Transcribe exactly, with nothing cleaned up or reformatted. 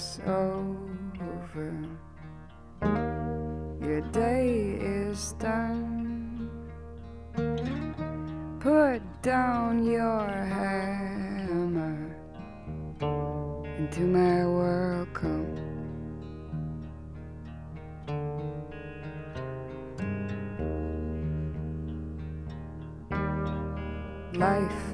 is over. Your day is done. Put down your hammer. Into my world come. Life